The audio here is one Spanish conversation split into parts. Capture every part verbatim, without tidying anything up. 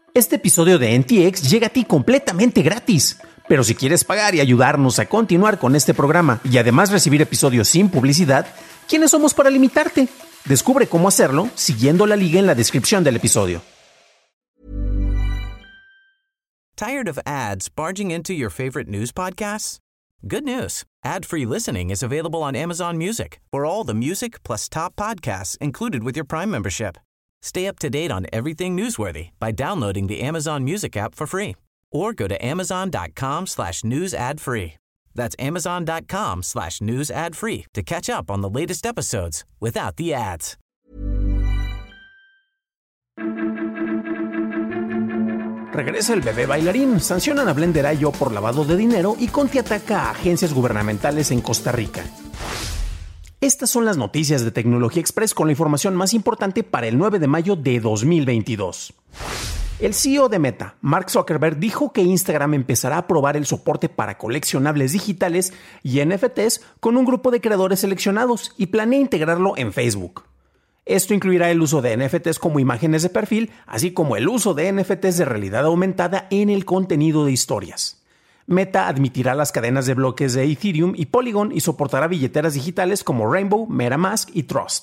Este episodio de N T X llega a ti completamente gratis. Pero si quieres pagar y ayudarnos a continuar con este programa y además recibir episodios sin publicidad, ¿quiénes somos para limitarte? Descubre cómo hacerlo siguiendo la liga en la descripción del episodio. Tired of ads barging into your favorite news podcasts? Good news. Ad-free listening is available on Amazon Music for all the music plus top podcasts included with your Prime membership. Stay up to date on everything newsworthy by downloading the Amazon Music app for free or go to amazon.com slash news ad free. That's amazon.com slash news ad free to catch up on the latest episodes without the ads. Regresa el bebé bailarín, sancionan a Blender punto i o por lavado de dinero y Conti ataca a agencias gubernamentales en Costa Rica. Estas son las noticias de Tecnología Express con la información más importante para el nueve de mayo de dos mil veintidós. El C E O de Meta, Mark Zuckerberg, dijo que Instagram empezará a probar el soporte para coleccionables digitales y N F Ts con un grupo de creadores seleccionados y planea integrarlo en Facebook. Esto incluirá el uso de N F Ts como imágenes de perfil, así como el uso de N F Ts de realidad aumentada en el contenido de historias. Meta admitirá las cadenas de bloques de Ethereum y Polygon y soportará billeteras digitales como Rainbow, MetaMask y Trust.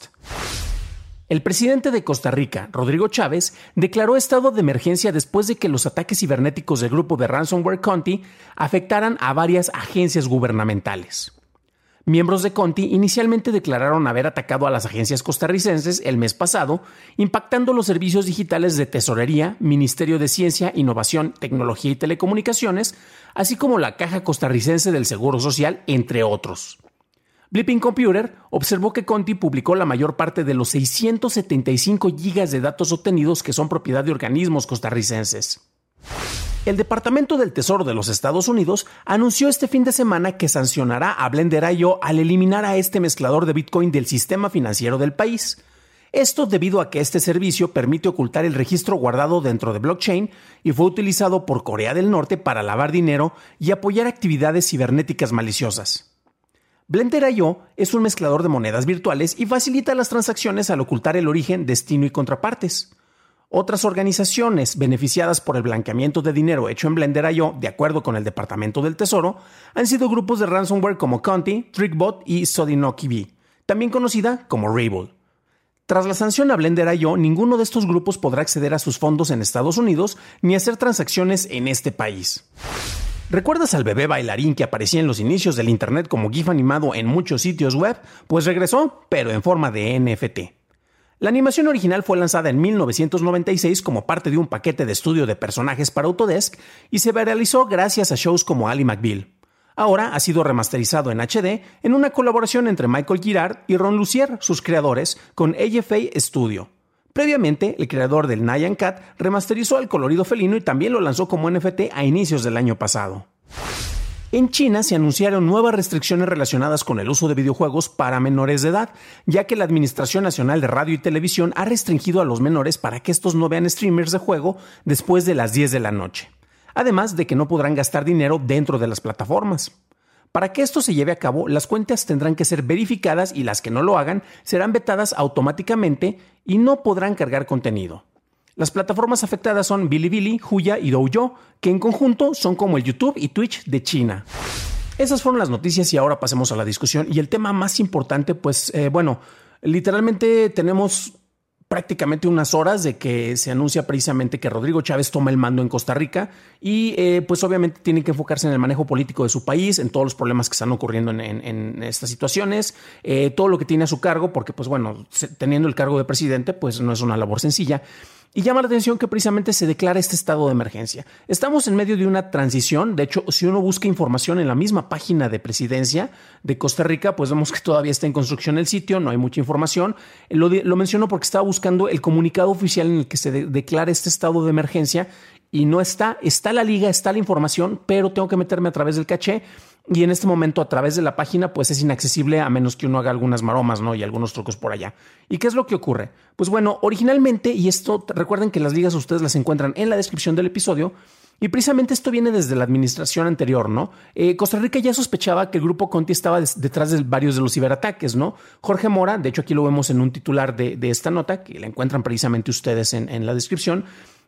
El presidente de Costa Rica, Rodrigo Chávez, declaró estado de emergencia después de que los ataques cibernéticos del grupo de ransomware Conti afectaran a varias agencias gubernamentales. Miembros de Conti inicialmente declararon haber atacado a las agencias costarricenses el mes pasado, impactando los servicios digitales de Tesorería, Ministerio de Ciencia, Innovación, Tecnología y Telecomunicaciones, así como la Caja Costarricense del Seguro Social, entre otros. Blipping Computer observó que Conti publicó la mayor parte de los seiscientos setenta y cinco gigas de datos obtenidos que son propiedad de organismos costarricenses. El Departamento del Tesoro de los Estados Unidos anunció este fin de semana que sancionará a Blender punto i o al eliminar a este mezclador de Bitcoin del sistema financiero del país. Esto debido a que este servicio permite ocultar el registro guardado dentro de blockchain y fue utilizado por Corea del Norte para lavar dinero y apoyar actividades cibernéticas maliciosas. Blender punto i o es un mezclador de monedas virtuales y facilita las transacciones al ocultar el origen, destino y contrapartes. Otras organizaciones beneficiadas por el blanqueamiento de dinero hecho en Blender punto i o, de acuerdo con el Departamento del Tesoro, han sido grupos de ransomware como Conti, TrickBot y Sodinokibi, también conocida como Rayble. Tras la sanción a Blender punto i o, ninguno de estos grupos podrá acceder a sus fondos en Estados Unidos ni hacer transacciones en este país. ¿Recuerdas al bebé bailarín que aparecía en los inicios del internet como GIF animado en muchos sitios web? Pues regresó, pero en forma de N F T. La animación original fue lanzada en mil novecientos noventa y seis como parte de un paquete de estudio de personajes para Autodesk y se viralizó gracias a shows como Ally McBeal. Ahora ha sido remasterizado en H D en una colaboración entre Michael Girard y Ron Lucier, sus creadores, con A F A Studio. Previamente, el creador del Nyan Cat remasterizó el colorido felino y también lo lanzó como N F T a inicios del año pasado. En China se anunciaron nuevas restricciones relacionadas con el uso de videojuegos para menores de edad, ya que la Administración Nacional de Radio y Televisión ha restringido a los menores para que estos no vean streamers de juego después de las diez de la noche, además de que no podrán gastar dinero dentro de las plataformas. Para que esto se lleve a cabo, las cuentas tendrán que ser verificadas y las que no lo hagan serán vetadas automáticamente y no podrán cargar contenido. Las plataformas afectadas son Bilibili, Huya y Douyo, que en conjunto son como el YouTube y Twitch de China. Esas fueron las noticias y ahora pasemos a la discusión. Y el tema más importante, pues, eh, bueno, literalmente tenemos prácticamente unas horas de que se anuncia precisamente que Rodrigo Chávez toma el mando en Costa Rica y eh, pues obviamente tiene que enfocarse en el manejo político de su país, en todos los problemas que están ocurriendo en, en, en estas situaciones, eh, todo lo que tiene a su cargo, porque pues bueno, teniendo el cargo de presidente pues no es una labor sencilla. Y llama la atención que precisamente se declara este estado de emergencia. Estamos en medio de una transición. De hecho, si uno busca información en la misma página de presidencia de Costa Rica, pues vemos que todavía está en construcción el sitio, no hay mucha información. Lo, de, lo menciono porque estaba buscando el comunicado oficial en el que se de, declara este estado de emergencia y no está. Está la liga, está la información, pero tengo que meterme a través del caché. Y en este momento a través de la página pues es inaccesible a menos que uno haga algunas maromas, ¿no? Y algunos trucos por allá. ¿Y qué es lo que ocurre? Pues bueno, originalmente, y esto recuerden que las ligas ustedes las encuentran en la descripción del episodio, y precisamente esto viene desde la administración anterior, ¿no? Eh, Costa Rica ya sospechaba que el grupo Conti estaba des- detrás de varios de los ciberataques, ¿no? Jorge Mora, de hecho aquí lo vemos en un titular de, de esta nota, que la encuentran precisamente ustedes en, en la descripción,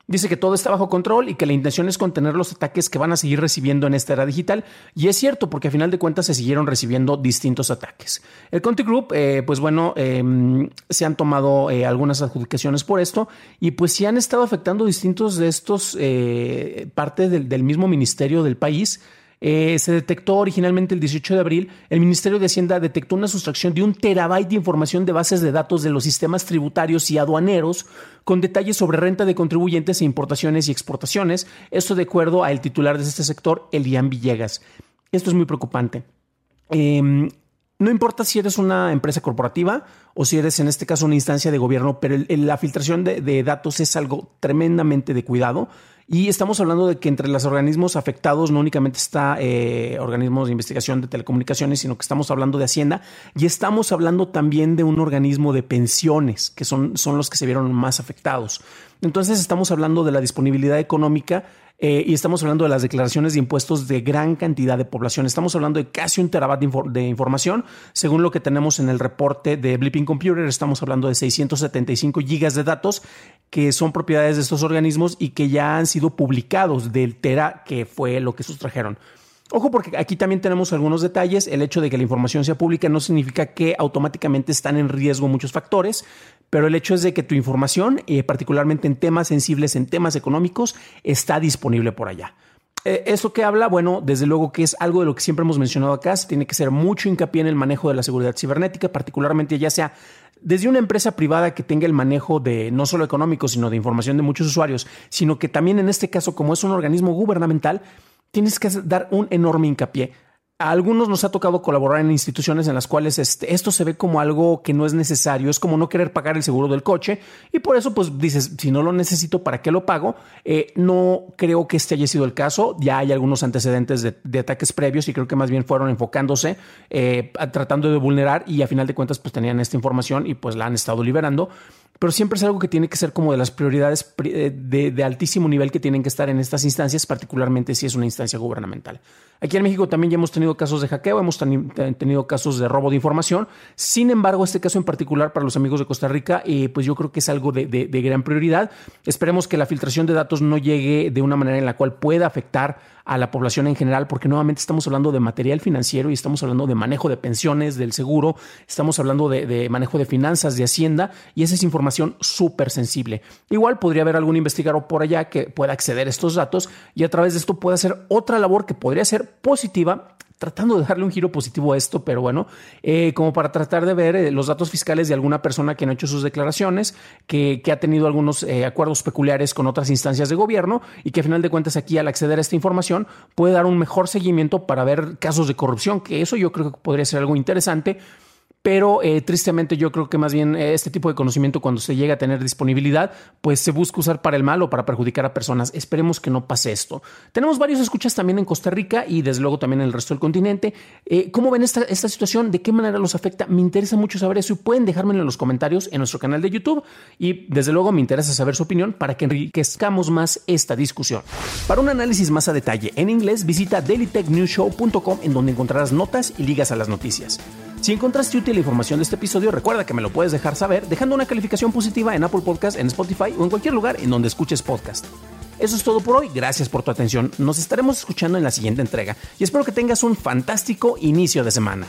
Dice que todo está bajo control y que la intención es contener los ataques que van a seguir recibiendo en esta era digital. Y es cierto, porque a final de cuentas se siguieron recibiendo distintos ataques. El Conti Group, eh, pues bueno, eh, se han tomado eh, algunas adjudicaciones por esto y pues sí han estado afectando distintos de estos eh, parte del, del mismo ministerio del país. Eh, se detectó originalmente el dieciocho de abril, el Ministerio de Hacienda detectó una sustracción de un terabyte de información de bases de datos de los sistemas tributarios y aduaneros con detalles sobre renta de contribuyentes e importaciones y exportaciones. Esto de acuerdo al titular de este sector, Elian Villegas. Esto es muy preocupante. Eh, No importa si eres una empresa corporativa o si eres en este caso una instancia de gobierno, pero el, el, la filtración de, de datos es algo tremendamente de cuidado. Y estamos hablando de que entre los organismos afectados no únicamente está eh, organismos de investigación de telecomunicaciones, sino que estamos hablando de Hacienda y estamos hablando también de un organismo de pensiones, que son, son los que se vieron más afectados. Entonces estamos hablando de la disponibilidad económica eh, y estamos hablando de las declaraciones de impuestos de gran cantidad de población. Estamos hablando de casi un terabyte de, infor- de información. Según lo que tenemos en el reporte de Blipping Computer, estamos hablando de seiscientos setenta y cinco gigas de datos que son propiedades de estos organismos y que ya han sido publicados del tera que fue lo que sustrajeron. Ojo, porque aquí también tenemos algunos detalles. El hecho de que la información sea pública no significa que automáticamente están en riesgo muchos factores, pero el hecho es de que tu información, eh, particularmente en temas sensibles, en temas económicos, está disponible por allá. Eh, ¿Eso qué habla? Bueno, desde luego que es algo de lo que siempre hemos mencionado acá. Se tiene que hacer mucho hincapié en el manejo de la seguridad cibernética, particularmente ya sea desde una empresa privada que tenga el manejo de no solo económico, sino de información de muchos usuarios, sino que también en este caso, como es un organismo gubernamental, tienes que dar un enorme hincapié. A algunos nos ha tocado colaborar en instituciones en las cuales este, esto se ve como algo que no es necesario. Es como no querer pagar el seguro del coche y por eso pues dices, si no lo necesito, ¿para qué lo pago? Eh, no creo que este haya sido el caso. Ya hay algunos antecedentes de, de ataques previos y creo que más bien fueron enfocándose, eh, tratando de vulnerar y a final de cuentas pues tenían esta información y pues la han estado liberando. Pero siempre es algo que tiene que ser como de las prioridades de, de altísimo nivel que tienen que estar en estas instancias, particularmente si es una instancia gubernamental. Aquí en México también ya hemos tenido casos de hackeo, hemos tenido casos de robo de información. Sin embargo, este caso en particular para los amigos de Costa Rica, eh, pues yo creo que es algo de, de, de gran prioridad. Esperemos que la filtración de datos no llegue de una manera en la cual pueda afectar a la población en general, porque nuevamente estamos hablando de material financiero y estamos hablando de manejo de pensiones, del seguro, estamos hablando de, de manejo de finanzas, de Hacienda, y esa es información súper sensible. Igual podría haber algún investigador por allá que pueda acceder a estos datos y a través de esto pueda hacer otra labor que podría ser positiva, tratando de darle un giro positivo a esto, pero bueno, eh, como para tratar de ver eh, los datos fiscales de alguna persona que no ha hecho sus declaraciones, que, que ha tenido algunos eh, acuerdos peculiares con otras instancias de gobierno y que a final de cuentas aquí al acceder a esta información puede dar un mejor seguimiento para ver casos de corrupción, que eso yo creo que podría ser algo interesante. Pero eh, tristemente yo creo que más bien eh, este tipo de conocimiento cuando se llega a tener disponibilidad pues se busca usar para el mal o para perjudicar a personas. Esperemos que no pase esto. Tenemos varios escuchas también en Costa Rica y desde luego también en el resto del continente. Eh, ¿Cómo ven esta, esta situación? ¿De qué manera los afecta? Me interesa mucho saber eso y pueden dejármelo en los comentarios en nuestro canal de YouTube y desde luego me interesa saber su opinión para que enriquezcamos más esta discusión. Para un análisis más a detalle en inglés visita daily tech news show punto com en donde encontrarás notas y ligas a las noticias. Si encontraste útil la información de este episodio, recuerda que me lo puedes dejar saber dejando una calificación positiva en Apple Podcast, en Spotify o en cualquier lugar en donde escuches podcast. Eso es todo por hoy, gracias por tu atención, nos estaremos escuchando en la siguiente entrega y espero que tengas un fantástico inicio de semana.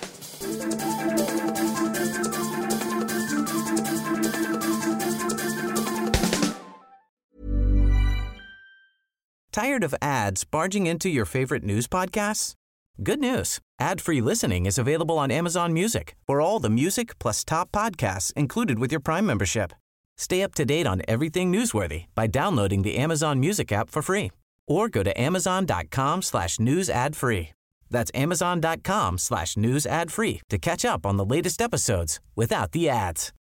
Tired of ads barging into your favorite news podcasts? Good news. Ad-free listening is available on Amazon Music for all the music plus top podcasts included with your Prime membership. Stay up to date on everything newsworthy by downloading the Amazon Music app for free or go to amazon.com slash news ad free. That's amazon.com slash news ad free to catch up on the latest episodes without the ads.